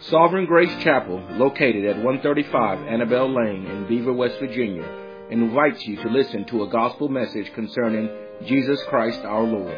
Sovereign Grace Chapel, located at 135 Annabelle Lane in Beaver, West Virginia, invites you to listen to a gospel message concerning Jesus Christ our Lord.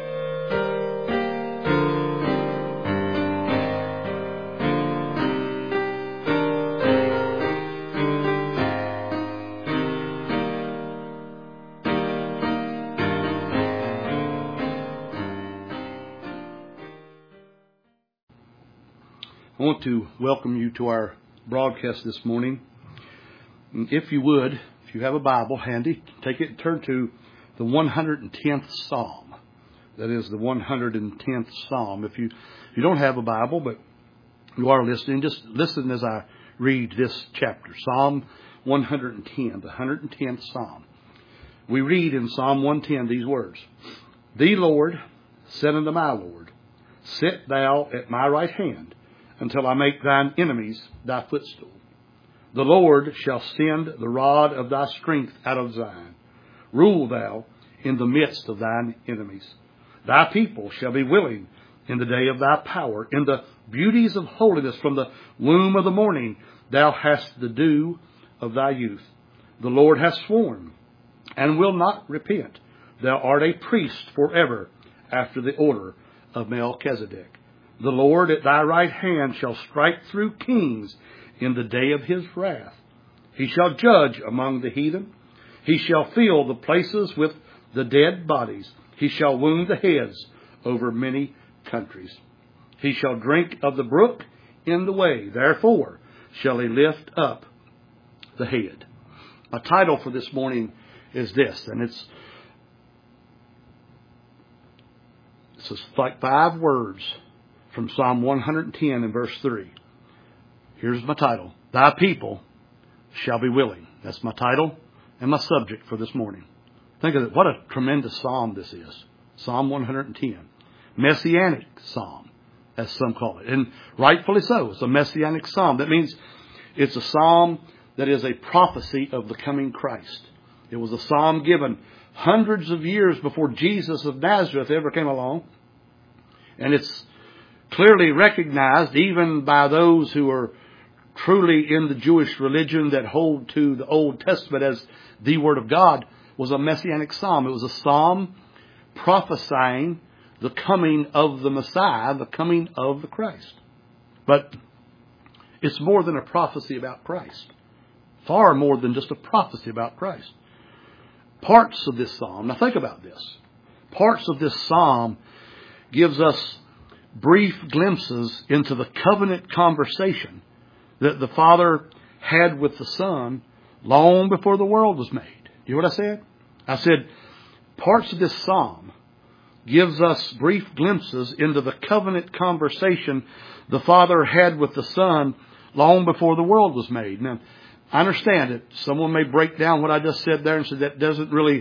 I want to welcome you to our broadcast this morning. If you would, if you have a Bible handy, take it and turn to the 110th Psalm. That is the 110th Psalm. If you don't have a Bible, but you are listening, just listen as I read this chapter. Psalm 110, the 110th Psalm. We read in Psalm 110 these words. "The Lord said unto my Lord, Sit thou at my right hand, until I make thine enemies thy footstool. The Lord shall send the rod of thy strength out of Zion. Rule thou in the midst of thine enemies. Thy people shall be willing in the day of thy power. In the beauties of holiness from the womb of the morning, thou hast the dew of thy youth. The Lord hath sworn, and will not repent. Thou art a priest forever, after the order of Melchizedek. The Lord at thy right hand shall strike through kings in the day of his wrath. He shall judge among the heathen. He shall fill the places with the dead bodies. He shall wound the heads over many countries. He shall drink of the brook in the way. Therefore shall he lift up the head." My title for this morning is this, and it's like 5 words from Psalm 110 and verse 3. Here's my title. Thy people shall be willing. That's my title and my subject for this morning. Think of it. What a tremendous psalm this is. Psalm 110. Messianic psalm, as some call it. And rightfully so. It's a messianic psalm. That means it's a psalm that is a prophecy of the coming Christ. It was a psalm given hundreds of years before Jesus of Nazareth ever came along. And it's clearly recognized even by those who are truly in the Jewish religion that hold to the Old Testament as the Word of God, was a messianic psalm. It was a psalm prophesying the coming of the Messiah, the coming of the Christ. But it's more than a prophecy about Christ. Far more than just a prophecy about Christ. Parts of this psalm, now think about this. Parts of this psalm gives us brief glimpses into the covenant conversation that the Father had with the Son long before the world was made. You know what I said? I said parts of this psalm gives us brief glimpses into the covenant conversation the Father had with the Son long before the world was made. Now, I understand that someone may break down what I just said there and say that doesn't really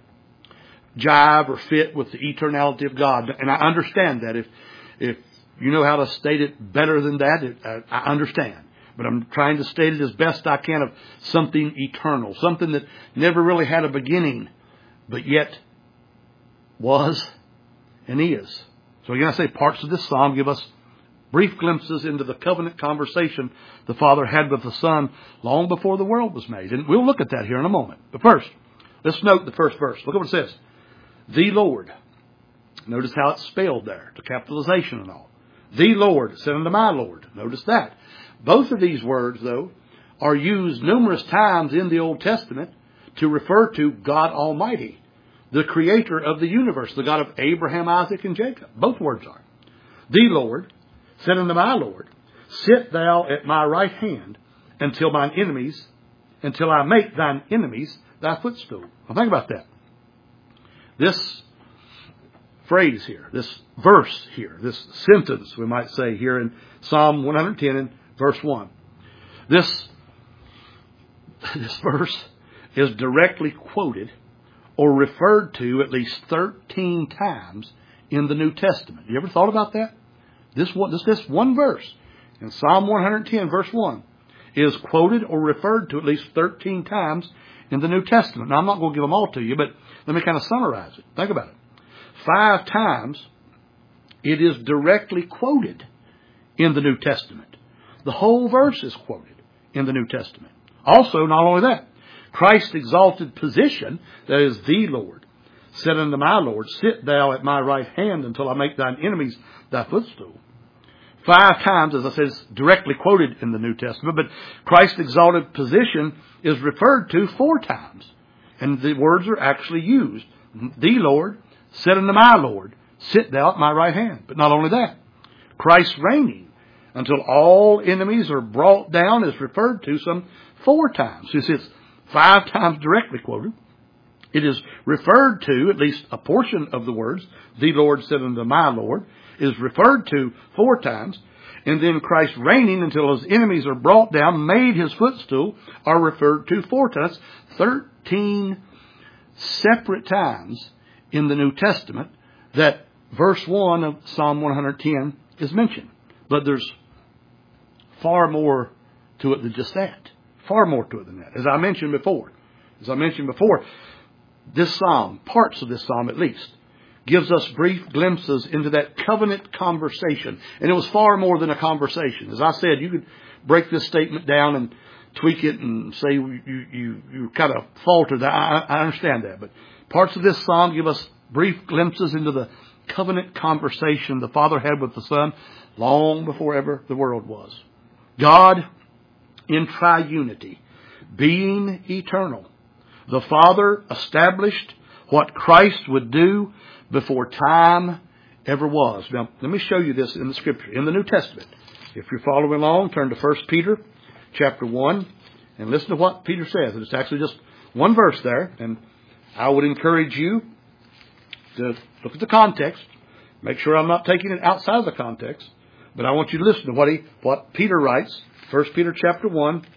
jive or fit with the eternality of God. And I understand that. If you know how to state it better than that, I understand. But I'm trying to state it as best I can of something eternal. Something that never really had a beginning, but yet was and is. So again, I say parts of this psalm give us brief glimpses into the covenant conversation the Father had with the Son long before the world was made. And we'll look at that here in a moment. But first, let's note the first verse. Look at what it says. The Lord. Notice how it's spelled there, the capitalization and all. The Lord said unto my Lord. Notice that. Both of these words, though, are used numerous times in the Old Testament to refer to God Almighty, the creator of the universe, the God of Abraham, Isaac, and Jacob. Both words are. The Lord said unto my Lord, Sit thou at my right hand until I make thine enemies thy footstool. Now think about that. This phrase here, this verse here, this sentence, we might say here in Psalm 110 and verse 1. This verse is directly quoted or referred to at least 13 times in the New Testament. You ever thought about that? This one verse in Psalm 110 verse 1 is quoted or referred to at least 13 times in the New Testament. Now, I'm not going to give them all to you, but let me kind of summarize it. Think about it. 5 times it is directly quoted in the New Testament. The whole verse is quoted in the New Testament. Also, not only that, Christ's exalted position, that is the Lord, said unto my Lord, sit thou at my right hand until I make thine enemies thy footstool. 5 times, as I said, is directly quoted in the New Testament, but Christ's exalted position is referred to 4 times. And the words are actually used. The Lord said unto my Lord, sit thou at my right hand. But not only that, Christ reigning until all enemies are brought down is referred to some 4 times. So it's 5 times directly quoted. It is referred to, at least a portion of the words, the Lord said unto my Lord, is referred to 4 times. And then Christ reigning until his enemies are brought down, made his footstool, are referred to 4 times. 13 separate times in the New Testament that verse 1 of Psalm 110 is mentioned. But there's far more to it than just that. Far more to it than that. As I mentioned before, this psalm, parts of this psalm at least, gives us brief glimpses into that covenant conversation. And it was far more than a conversation. As I said, you could break this statement down and tweak it and say you kind of faltered. I understand that. But parts of this psalm give us brief glimpses into the covenant conversation the Father had with the Son long before ever the world was. God in triunity, being eternal. The Father established what Christ would do before time ever was. Now, let me show you this in the Scripture, in the New Testament. If you're following along, turn to 1 Peter chapter 1 and listen to what Peter says. It's actually just one verse there, and I would encourage you to look at the context. Make sure I'm not taking it outside of the context, but I want you to listen to what Peter writes. 1 Peter chapter 1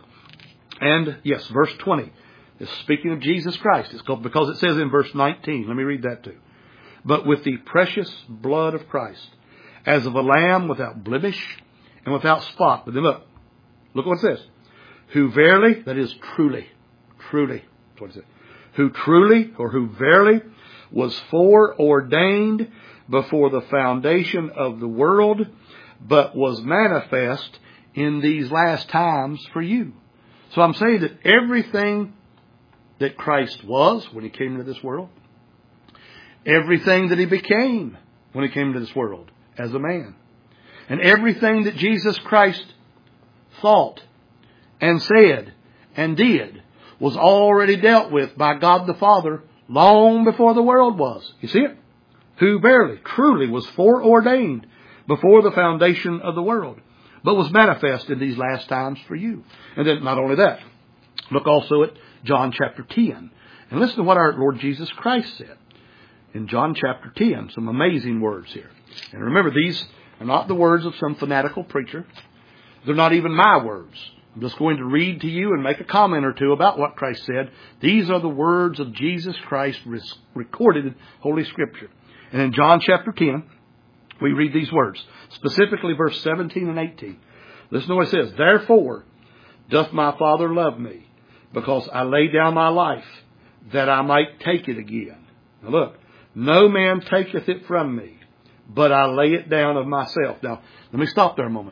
and, yes, verse 20. It's speaking of Jesus Christ. It's called, because it says in verse 19. Let me read that too. But with the precious blood of Christ, as of a lamb without blemish and without spot. But then look what it says. Who verily, that is truly, that's what it says. Who truly, or who verily, was foreordained before the foundation of the world, but was manifest in these last times for you. So I'm saying that everything that Christ was when he came into this world, everything that he became when he came into this world as a man, and everything that Jesus Christ thought and said and did was already dealt with by God the Father long before the world was. You see it? Who verily, truly was foreordained before the foundation of the world, but was manifest in these last times for you. And then not only that, look also at John chapter 10. And listen to what our Lord Jesus Christ said in John chapter 10. Some amazing words here. And remember, these are not the words of some fanatical preacher. They're not even my words. I'm just going to read to you and make a comment or two about what Christ said. These are the words of Jesus Christ recorded in Holy Scripture. And in John chapter 10, we read these words, specifically verse 17 and 18. Listen to what it says. Therefore doth my Father love me, because I lay down my life, that I might take it again. Now look, no man taketh it from me, but I lay it down of myself. Now, let me stop there a moment.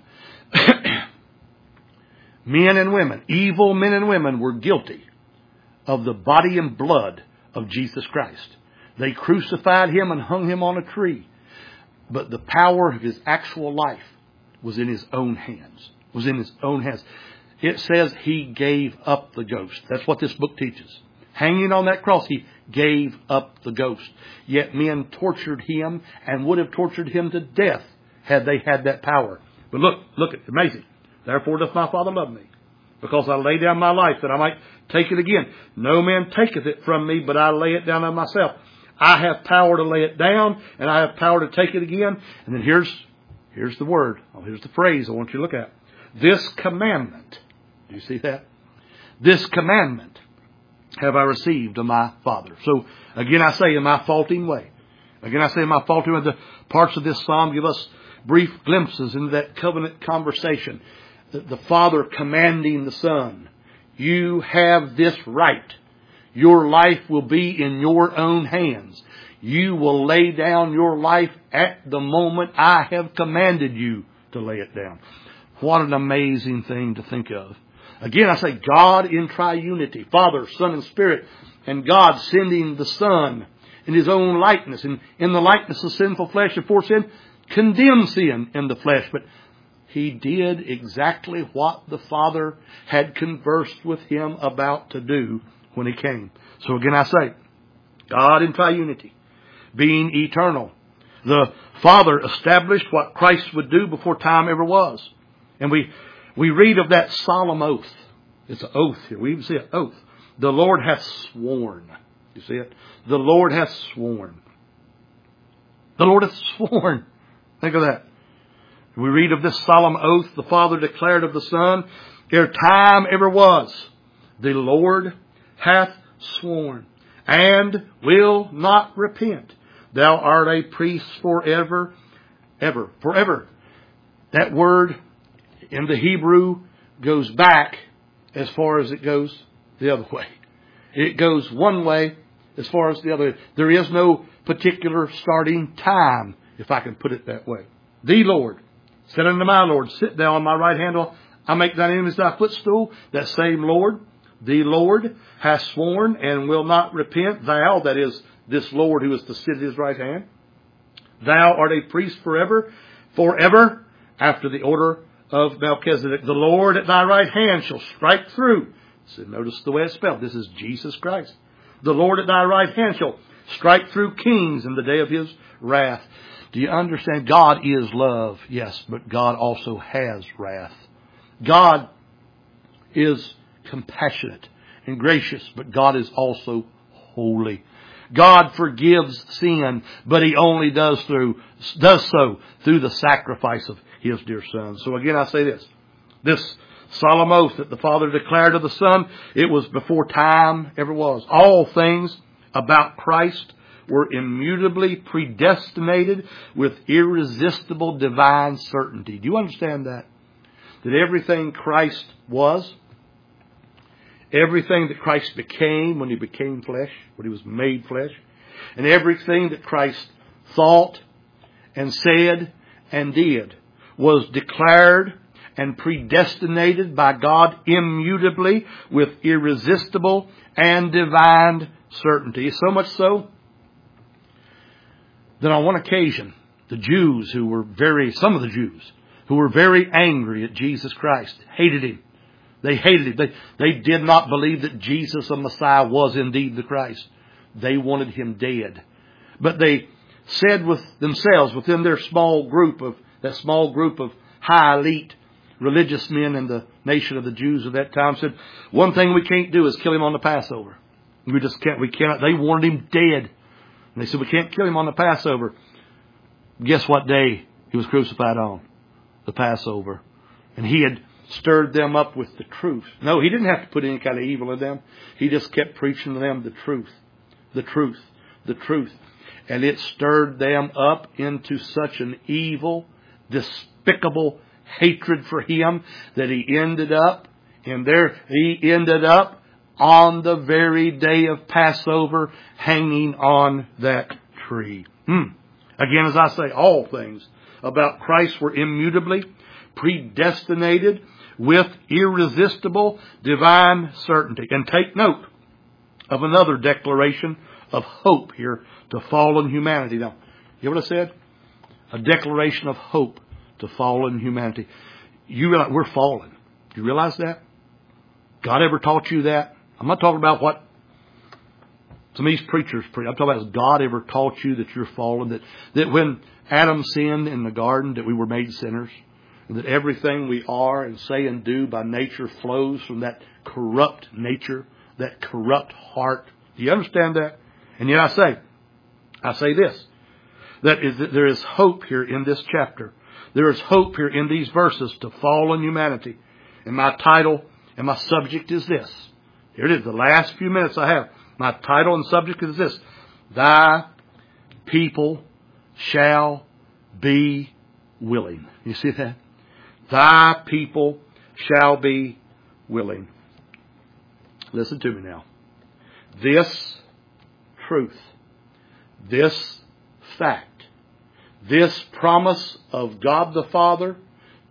Men and women, evil men and women, were guilty of the body and blood of Jesus Christ. They crucified him and hung him on a tree. But the power of his actual life was in his own hands. It says he gave up the ghost. That's what this book teaches. Hanging on that cross, he gave up the ghost. Yet men tortured him and would have tortured him to death had they had that power. But look, it's amazing. Therefore doth my Father love me, because I lay down my life that I might take it again. No man taketh it from me, but I lay it down of myself. I have power to lay it down, and I have power to take it again. And then here's the word. Here's the phrase I want you to look at. This commandment. Do you see that? This commandment have I received of my Father. So, again I say in my faulting way. The parts of this psalm give us brief glimpses into that covenant conversation. The Father commanding the Son. You have this right. Your life will be in your own hands. You will lay down your life at the moment I have commanded you to lay it down. What an amazing thing to think of. Again, I say God in triunity, Father, Son, and Spirit, and God sending the Son in His own likeness, and in the likeness of sinful flesh before sin, condemned sin in the flesh. But He did exactly what the Father had conversed with Him about to do when He came. So again I say, God in triunity, being eternal. The Father established what Christ would do before time ever was. And we read of that solemn oath. It's an oath here. We even see an oath. The Lord hath sworn. You see it? The Lord hath sworn. The Lord hath sworn. Think of that. We read of this solemn oath the Father declared of the Son, ere time ever was. The Lord hath sworn, and will not repent. Thou art a priest forever, ever, forever. That word in the Hebrew goes back as far as it goes the other way. It goes one way as far as the other. There is no particular starting time, if I can put it that way. The Lord said unto my Lord, sit thou on my right hand, I make thine enemies thy footstool. That same Lord, the Lord, hath sworn and will not repent. Thou, that is, this Lord who is to sit at His right hand. Thou art a priest forever, forever, after the order of Melchizedek. The Lord at thy right hand shall strike through. So notice the way it's spelled. This is Jesus Christ. The Lord at thy right hand shall strike through kings in the day of His wrath. Do you understand? God is love, yes, but God also has wrath. God is compassionate and gracious, but God is also holy. God forgives sin, but He only does so through the sacrifice of His dear Son. So again, I say this solemn oath that the Father declared of the Son, it was before time ever was. All things about Christ were immutably predestinated with irresistible divine certainty. Do you understand that? That everything Christ was, everything that Christ became when He became flesh, when He was made flesh, and everything that Christ thought and said and did was declared and predestinated by God immutably with irresistible and divine certainty. So much so that on one occasion, some of the Jews who were very angry at Jesus Christ, hated Him. They hated Him. They did not believe that Jesus, the Messiah, was indeed the Christ. They wanted Him dead. But they said with themselves, within their small group of high elite religious men in the nation of the Jews of that time, said, one thing we can't do is kill Him on the Passover. We cannot. They wanted Him dead. And they said, we can't kill Him on the Passover. Guess what day He was crucified on? The Passover. And He had stirred them up with the truth. No, He didn't have to put any kind of evil in them. He just kept preaching to them the truth. The truth. The truth. And it stirred them up into such an evil, despicable hatred for Him that He ended up on the very day of Passover hanging on that tree. Again, as I say, all things about Christ were immutably predestinated with irresistible divine certainty. And take note of another declaration of hope here to fallen humanity. Now, you know what I said? A declaration of hope to fallen humanity. You realize we're fallen. Do you realize that? God ever taught you that? I'm not talking about what some of these preachers preach. I'm talking about, has God ever taught you that you're fallen? That when Adam sinned in the garden, that we were made sinners? And that everything we are and say and do by nature flows from that corrupt nature, that corrupt heart. Do you understand that? And yet I say this, that there is hope here in this chapter. There is hope here in these verses to fallen humanity. And my title and my subject is this. Here it is, the last few minutes I have. My title and subject is this. Thy people shall be willing. You see that? Thy people shall be willing. Listen to me now. This truth, this fact, this promise of God the Father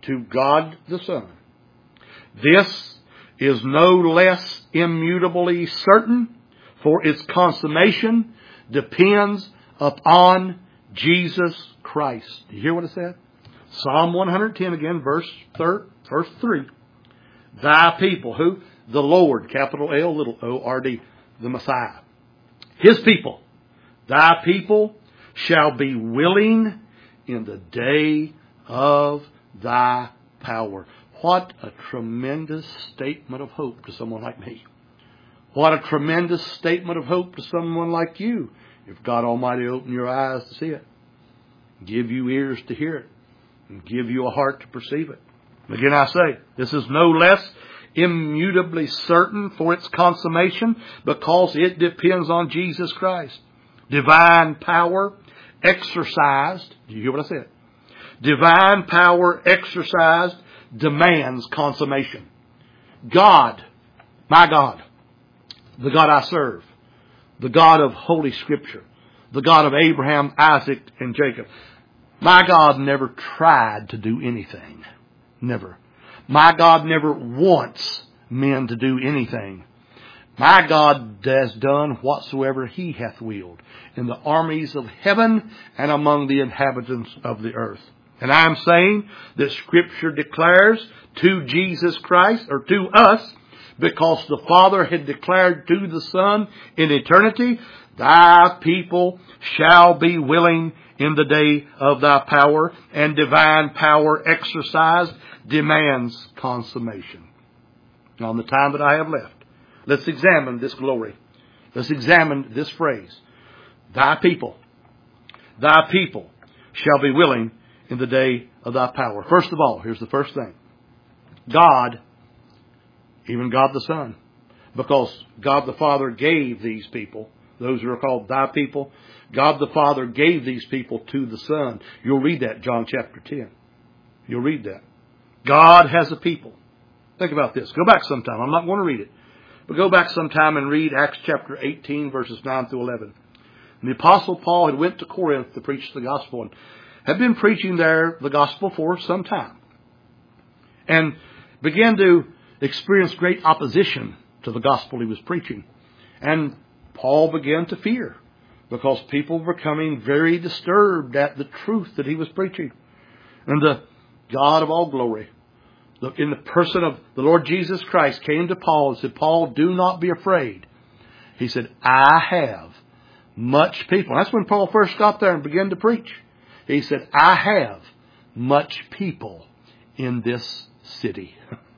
to God the Son. This is no less immutably certain, for its consummation depends upon Jesus Christ. Do you hear what it said? Psalm 110 again, verse 3. Thy people, who? The Lord, capital L, little O-R-D, the Messiah. His people, thy people shall be willing in the day of thy power. What a tremendous statement of hope to someone like me. What a tremendous statement of hope to someone like you. If God Almighty open your eyes to see it, give you ears to hear it, and give you a heart to perceive it. Again I say, this is no less immutably certain for its consummation because it depends on Jesus Christ. Divine power exercised. Do you hear what I said? Divine power exercised demands consummation. God, my God, the God I serve, the God of Holy Scripture, the God of Abraham, Isaac, and Jacob. My God never tried to do anything. Never. My God never wants men to do anything. My God has done whatsoever He hath willed in the armies of heaven and among the inhabitants of the earth. And I am saying that Scripture declares to Jesus Christ, or to us, because the Father had declared to the Son in eternity, thy people shall be willing in the day of thy power, and divine power exercised demands consummation. Now, in the time that I have left, let's examine this glory. Let's examine this phrase. Thy people shall be willing in the day of thy power. First of all, here's the first thing. God, even God the Son, because God the Father gave these people, those who are called thy people, God the Father gave these people to the Son. You'll read that, John chapter 10. You'll read that. God has a people. Think about this. Go back sometime. I'm not going to read it. But go back sometime and read Acts chapter 18, verses 9 through 11. And the Apostle Paul had went to Corinth to preach the gospel and had been preaching there the gospel for some time. And began to experience great opposition to the gospel he was preaching. And Paul began to fear because people were becoming very disturbed at the truth that he was preaching. And the God of all glory, in the person of the Lord Jesus Christ, came to Paul and said, Paul, do not be afraid. He said, I have much people. That's when Paul first got there and began to preach. He said, I have much people in this city.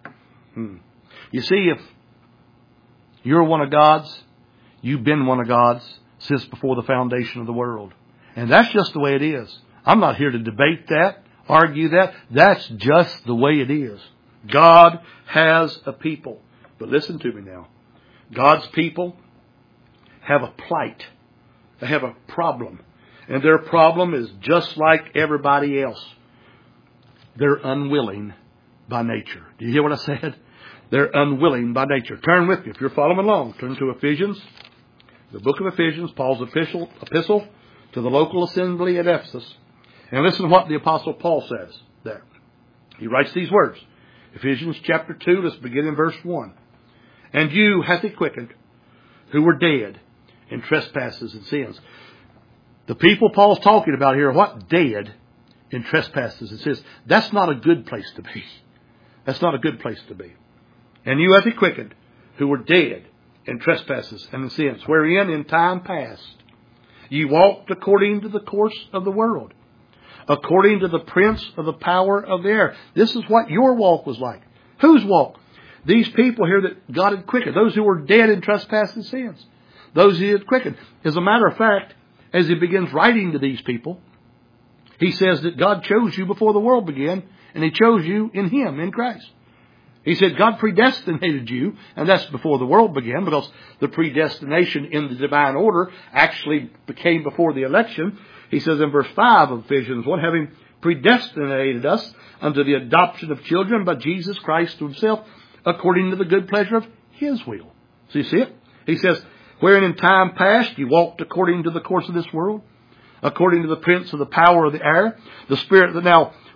You see, if you're one of God's, you've been one of God's since before the foundation of the world. And that's just the way it is. I'm not here to debate that, argue that. That's just the way it is. God has a people. But listen to me now. God's people have a plight. They have a problem. And their problem is just like everybody else. They're unwilling by nature. Do you hear what I said? They're unwilling by nature. Turn with me, if you're following along. Turn to Ephesians, the book of Ephesians, Paul's epistle to the local assembly at Ephesus. And listen to what the Apostle Paul says there. He writes these words. Ephesians chapter 2, let's begin in verse 1. And you hath he quickened, who were dead in trespasses and sins. The people Paul's talking about here are what? Dead in trespasses and sins. That's not a good place to be. That's not a good place to be. And you hath he quickened, who were dead in trespasses and in sins, wherein in time past ye walked according to the course of the world, according to the prince of the power of the air. This is what your walk was like. Whose walk? These people here that God had quickened. Those who were dead in trespasses and sins. Those he had quickened. As a matter of fact, as he begins writing to these people, he says that God chose you before the world began, and he chose you in him, in Christ. He said God predestinated you, and that's before the world began, because the predestination in the divine order actually became before the election. He says in verse 5 of Ephesians 1, having predestinated us unto the adoption of children by Jesus Christ to himself, according to the good pleasure of his will. So you see it? He says, wherein in time past you walked according to the course of this world, according to the prince of the power of the air, the spirit that now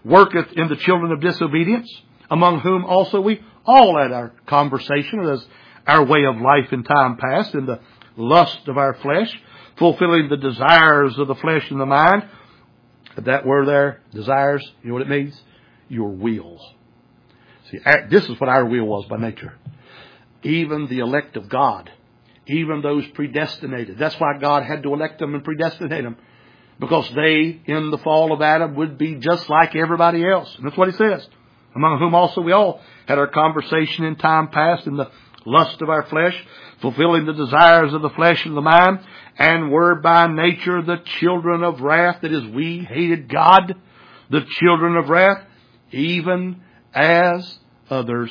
worketh in the children of disobedience, among whom also we all had our conversation, as our way of life in time past, in the lust of our flesh, fulfilling the desires of the flesh and the mind. That word there, desires, you know what it means? Your will. See, this is what our will was by nature. Even the elect of God, even those predestinated. That's why God had to elect them and predestinate them. Because they, in the fall of Adam, would be just like everybody else. And that's what he says. Among whom also we all had our conversation in time past in the lust of our flesh, fulfilling the desires of the flesh and the mind, and were by nature the children of wrath. That is, we hated God, the children of wrath, even as others.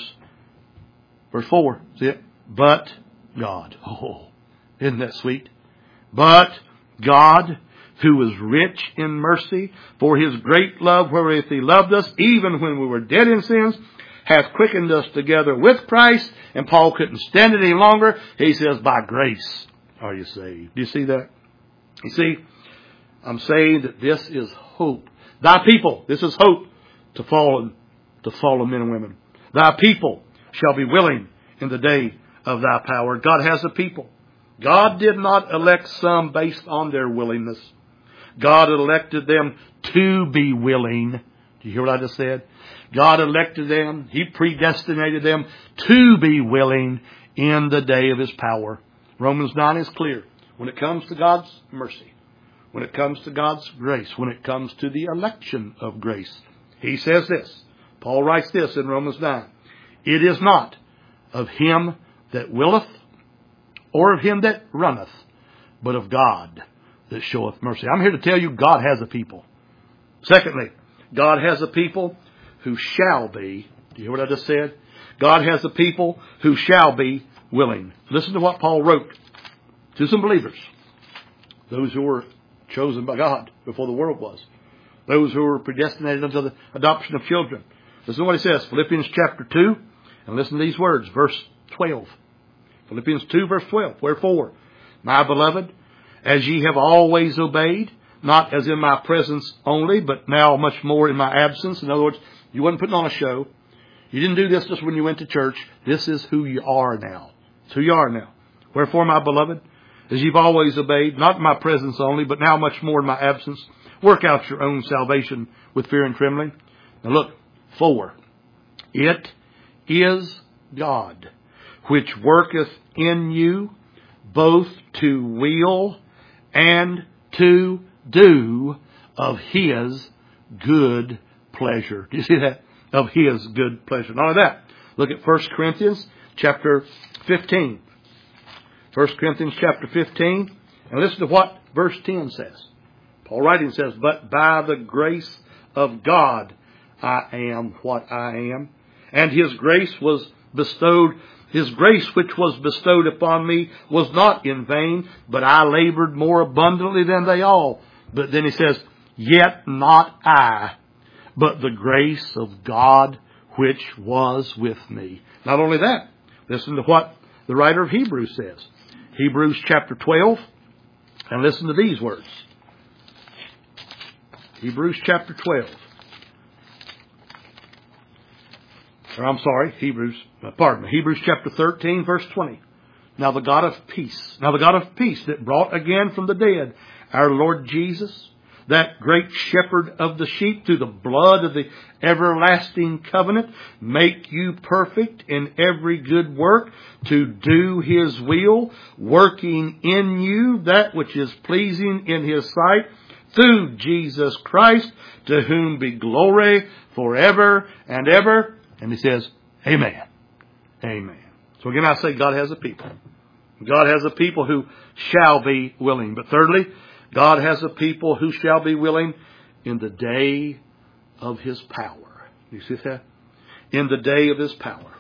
Verse 4, see it? But God. Oh, isn't that sweet? But God, who is rich in mercy, for his great love wherewith he loved us, even when we were dead in sins, hath quickened us together with Christ. And Paul couldn't stand it any longer. He says, by grace are you saved. Do you see that? You see, I'm saying that this is hope. Thy people, this is hope to fallen men and women. Thy people shall be willing in the day of thy power. God has a people. God did not elect some based on their willingness. God elected them to be willing. Do you hear what I just said? God elected them. He predestinated them to be willing in the day of his power. Romans 9 is clear. When it comes to God's mercy, when it comes to God's grace, when it comes to the election of grace, he says this. Paul writes this in Romans 9. It is not of him that willeth or of him that runneth, but of God that showeth mercy. I'm here to tell you God has a people. Secondly, God has a people who shall be. Do you hear what I just said? God has a people who shall be willing. Listen to what Paul wrote to some believers. Those who were chosen by God before the world was. Those who were predestinated unto the adoption of children. Listen to what he says. Philippians chapter 2. And listen to these words. Verse 12. Philippians 2 verse 12. Wherefore, my beloved, as ye have always obeyed, not as in my presence only, but now much more in my absence. In other words, you wasn't putting on a show. You didn't do this just when you went to church. This is who you are now. It's who you are now. Wherefore, my beloved, as you've always obeyed, not in my presence only, but now much more in my absence, work out your own salvation with fear and trembling. Now look, 4. It is God which worketh in you both to will and to do of his good pleasure. Do you see that? Of his good pleasure. Not only that. Look at 1 Corinthians chapter 15. 1 Corinthians chapter 15. And listen to what verse 10 says. Paul writing says, but by the grace of God I am what I am. And his grace which was bestowed upon me was not in vain, but I labored more abundantly than they all. But then he says, yet not I, but the grace of God which was with me. Not only that, listen to what the writer of Hebrews says. Hebrews chapter 12, and listen to these words. Hebrews chapter 12. Hebrews chapter 13, verse 20. Now the God of peace that brought again from the dead our Lord Jesus, that great shepherd of the sheep, through the blood of the everlasting covenant, make you perfect in every good work to do his will, working in you that which is pleasing in his sight, through Jesus Christ, to whom be glory forever and ever. And he says, amen. Amen. So again, I say God has a people. God has a people who shall be willing. But thirdly, God has a people who shall be willing in the day of his power. You see that? In the day of his power.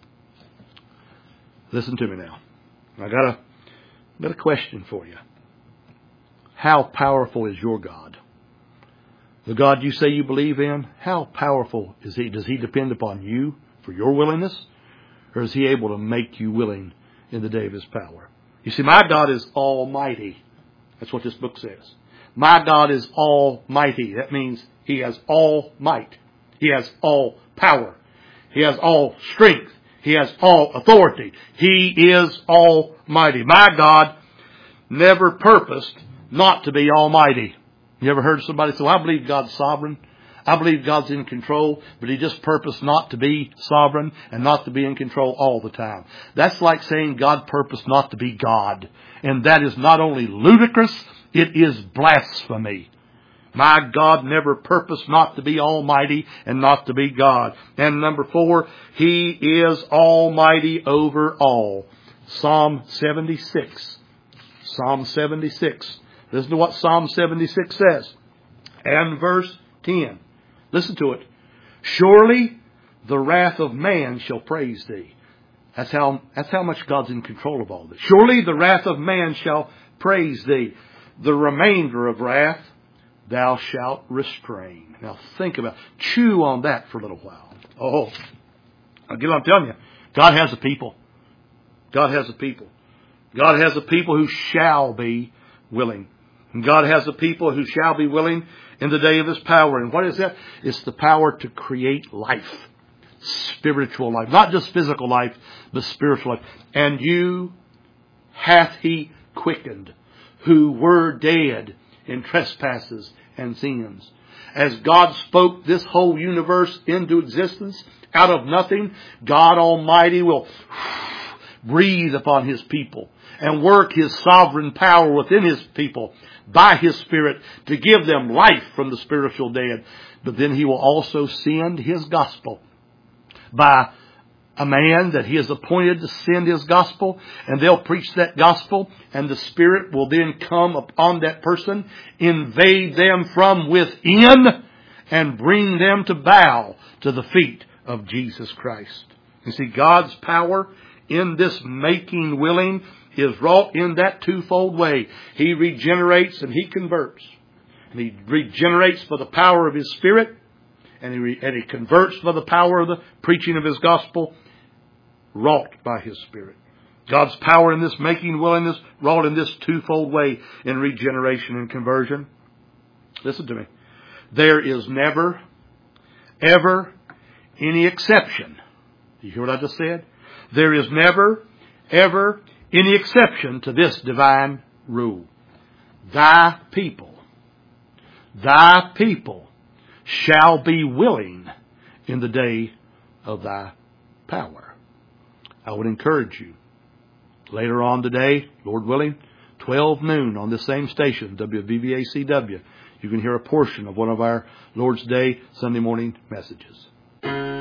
Listen to me now. I got a question for you. How powerful is your God? The God you say you believe in, how powerful is he? Does he depend upon you for your willingness? Or is he able to make you willing in the day of his power? You see, my God is almighty. That's what this book says. My God is almighty. That means He has all might. He has all power. He has all strength. He has all authority. He is almighty. My God never purposed not to be almighty. You ever heard somebody say, well, I believe God's sovereign. I believe God's in control, but He just purposed not to be sovereign and not to be in control all the time. That's like saying God purposed not to be God. And that is not only ludicrous, it is blasphemy. My God never purposed not to be almighty and not to be God. And number 4, He is almighty over all. Psalm 76. Psalm 76. Listen to what Psalm 76 says. And verse 10. Listen to it. Surely the wrath of man shall praise thee. That's how much God's in control of all this. Surely the wrath of man shall praise thee. The remainder of wrath thou shalt restrain. Now think about it. Chew on that for a little while. Oh, I'm telling you, God has a people. God has a people. God has a people who shall be willing. And God has a people who shall be willing in the day of His power. And what is that? It's the power to create life. Spiritual life. Not just physical life, but spiritual life. And you hath He quickened, who were dead in trespasses and sins. As God spoke this whole universe into existence out of nothing, God Almighty will breathe upon His people and work His sovereign power within His people by His Spirit to give them life from the spiritual dead. But then He will also send His gospel by a man that He has appointed to send His gospel, and they'll preach that gospel, and the Spirit will then come upon that person, invade them from within, and bring them to bow to the feet of Jesus Christ. You see, God's power in this making willing is wrought in that twofold way. He regenerates and He converts. And He regenerates for the power of His Spirit, and He converts for the power of the preaching of His gospel, wrought by His Spirit. God's power in this making willingness wrought in this twofold way in regeneration and conversion. Listen to me. There is never, ever any exception. Do you hear what I just said? There is never, ever any exception to this divine rule. Thy people shall be willing in the day of thy power. I would encourage you, later on today, Lord willing, 12 noon on this same station, WVVACW, you can hear a portion of one of our Lord's Day Sunday morning messages.